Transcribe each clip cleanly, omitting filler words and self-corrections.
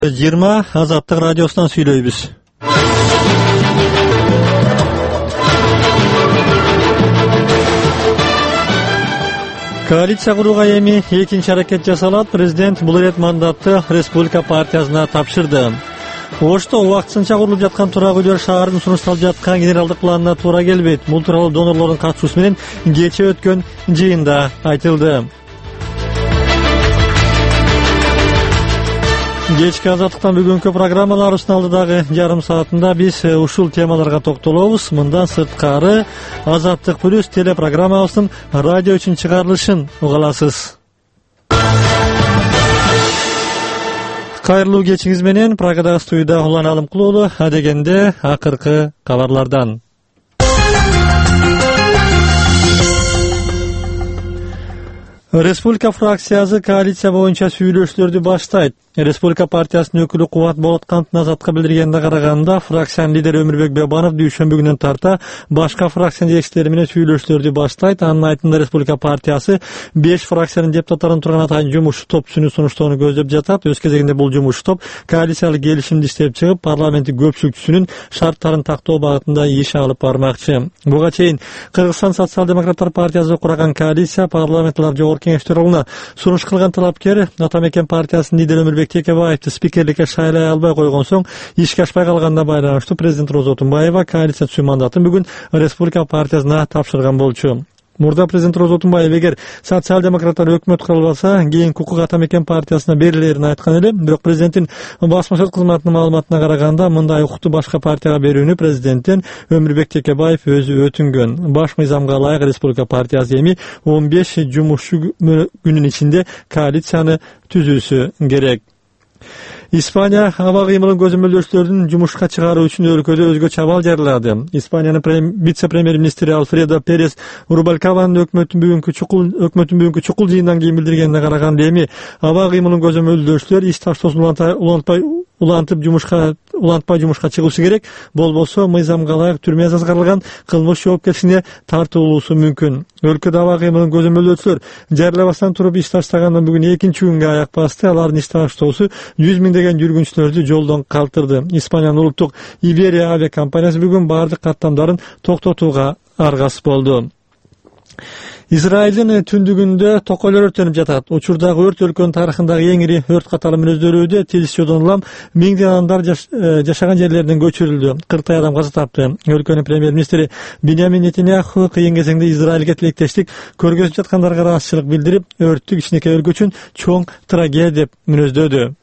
20 Азаттык радиосунан сүйлөйбүз. Коалиция курууга эми экинчи аракет жасалат. Президент бул ирет мандатты Республика партиясына тапшырды. Ошто убактысынча курулуп жаткан турак үйлөр шаардын сунушталып жаткан генералдык планына туура келбейт. Бул тууралуу донорлордун катышуусу менен кече өткөн жыйында айтылды. Кечки Азаттыктан бүгүнкү программаларыбыздын алдыдагы жарым саатында биз ушул темаларга токтолобуз. Мындан сырткары Азаттык плюс телепрограммабыздын радио үчүн чыгарылышын уга аласыз. Кайрылуу кечиңиз менен Прагадагы студияда Улан Алымкулуу. Адегенде акыркы кабарлардан. Республика фракциясы коалиция боюнча сүйлөшүүлөрдү баштайт. Республика партиясынын өкүлү Кубат Болоткановдун Азатка билдиргенине караганда, фракциянын лидери Өмүрбек Бебанов дүйшөмбү күнүнөн тарта башка фракциянын жетекчилери менен сүйлөшүүлөрдү баштайт. Анын айтымында Республика партиясы 5 фракциянын депутаттарын турган атайын жумуш топчусун сунуштоону көздөп жатат. Өз кезегинде бул жумуш топ коалициялык келишимди иштеп чыгып, парламенттик көпчүлүкчүсүнүн шарттарын тактоо багытында иш алып бармакчы. Буга чейин Кыргызстан социал-демократтар партиясы курган коалиция парламенттик жогорку кеңеш төрагына сунуш кылган талапкер Атамекен партиясынын лидери Өмүрбек Текебаевди спикерликке шайлай албай койгон соң ишке ашпай калганына байланыштуу президент Роза Отунбаева коалиция түзүү мандатын бүгүн Республика партиясына тапшырган болчу. Мурда президент Роза Отунбаева эгер социал-демократтар өкмөт кура албаса, кийинки укук Атамекен партиясына берилерин айткан эле. Бирок президенттин басма сөз кызматынын маалыматына караганда, мындай укукту башка партияга берүүнү президенттен Өмүрбек Текебаев өзү өтүнгөн. Баш мыйзамга ылайык Республика партиясы эми 15 жумушчу күнүн ичинде коалицияны түзүүсү керек. Испания аба кыймылын көзөмөлдөөчүлөрдүн жумушка чыгаруу үчүн өлкөдө өзгөчө абал жарыялады. Испаниянын вице-премьер-министри Альфредо Перес Рубалкабанын өкмөттүн бүгүнкү чукул жыйындан кийин билдиргенине караганда, эми аба кыймылын көзөмөлдөөчүлөр иш таштоосун улантпай жумушка чыгышы керек. Болбосо мыйзамга ылайык түрмө жазасы каралган кылмыш жоопкерчилигине тартылуусу мүмкүн. Өлкөдө аба кыймылын көзөмөлдөөчүлөр жарыялабастан туруп иш таштагандан бүгүн экинчи күнгө аяк басты. Алардын иш таштоосу 100 миңдеген жүргүнчүлөрдү жолдон калтырды. Испаниянын улуттук Iberia авиакомпаниясы бүгүн бардык каттамдарын токтотууга аргасыз болду. Израилдин түндүгүндө токойлор өрттөнүп жатат. Учурдагы өрт өлкөнүн тарыхындагы эң ири өрт катары менен өздөрүүдө. Тилиш Жодон улам миңдеген адамдар жашаган жерлеринен көчүрүлдү. 40 адам каза тапты. Өлкөнүн премьер-министри Биньямин Нетаньяху кыйын кезеңде Израилге тилектештик көргөзүп жаткандарга ыраазычылык билдирип, өрттү кичинекей өлкө үчүн чоң трагедия деп мүнөздөдү.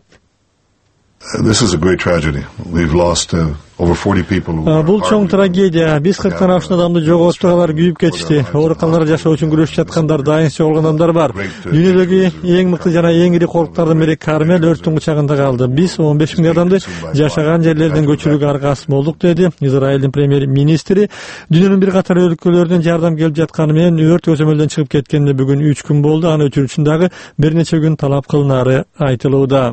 This is a great tragedy. We've lost over 40 people. Бул чоң трагедия. Биз 40 ашуун адамды жоготтук, алар күйүп кетишти. Ооруканаларда жашоо үчүн күрөшүп жаткандар, дайын жоголгон адамдар бар. Дүйнөдөгү эң мыкты жана эң ири коркуктардын бири Кармел өрттүн кучагында калды. Биз 15 миң адамды жашаган жерлерден көчүрүүгө аргасыз болдук, деди Израилдин премьер-министри. Дүйнөнүн бир катар өлкөлөрүнөн жардам келип жатканы менен өрт көзөмөлдөн чыгып кеткенине бүгүн 3 күн болду. Аны өчүрүү үчүн дагы бир нече күн талап кылынары айтылууда.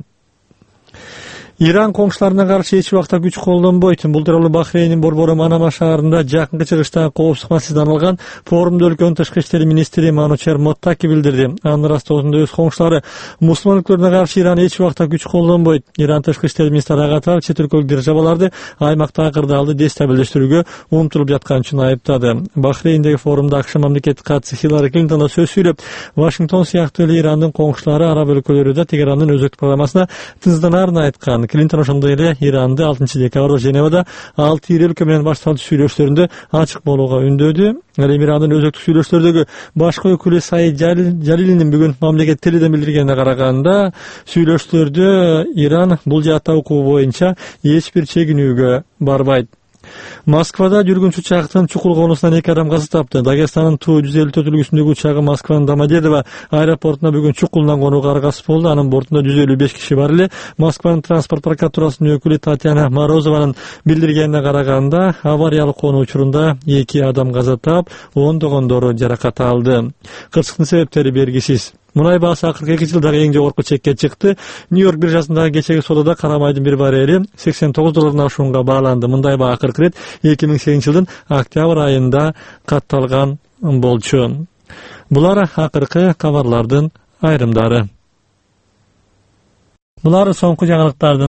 Иран коңшуларына каршы эч убакта күч колдонбойт. Бул тууралуу Бахрейндин Борбору Манама шаарында жакынкы чыгыштагы коопсуздук маселесине арналган форумда өлкөнүн тышкы иштер министри Манучер Моттаки билдирди. Анын ыраазычында өз коңшулары мусулман өлкөлөрүнө каршы Иран эч убакта күч колдонбойт. Иран тышкы иштер министри ага катар чет өлкөлүк державаларды аймактагы кырдаалды дестабилдештирүүгө умтулуп жаткан үчүн айыптады. Бахрейндеги форумда АКШ мамлекеттик катчысы Хиллари Клинтон да сөз сүйлөп, Вашингтон сыяктуу эле Ирандын коңшулары араб өлкөлөрү да Тегерандын өзөктүк программасына тынчсызданаарын айткан. Клинтон ошондой эле Иранды 6 декабрда Женевада 6 ири өлкө менен башталган сүйлөшүүлөрүндө ачык болууга үндөдү. Ал эми Ирандын өзөктүк сүйлөшүүлөрдөгү башкы өкүлү Саид Жалилинин бүгүн мамлекет теледен билдиргенине караганда, сүйлөшүүлөрдө Иран бул жаатта укугу боюнча эч бир чегинүүгө барбайт. Москвада жүргүнчү учактын чукул конусунан 2 адам каза тапты. Дагестанын Ту-154 үлгүсүндөгү учагы Москванын Домодедово аэропортуна бүгүн чукулунан конууга аргасыз болду. Анын бортунда 155 киши бар эле. Москванын транспорт прокуратурасынын өкүлү Татьяна Морозованын билдиргенине караганда, авариялык конуу учурунда 2 адам каза таап, ондогондору жаракат алды. Кырсыктын себептери белгисиз. Мунай баасы акыркы 2 жылдагы эң жогорку чекке чыкты. Нью-Йорк биржасындагы кечеги содада кара майдын бир баррели $89 ашуунга бааланды. Мындай баа акыркы рет 2008 жылдын октябрь айында катталган болчу. Булар акыркы кабарлардын айрымдары. Булар соңку жаңылыктардын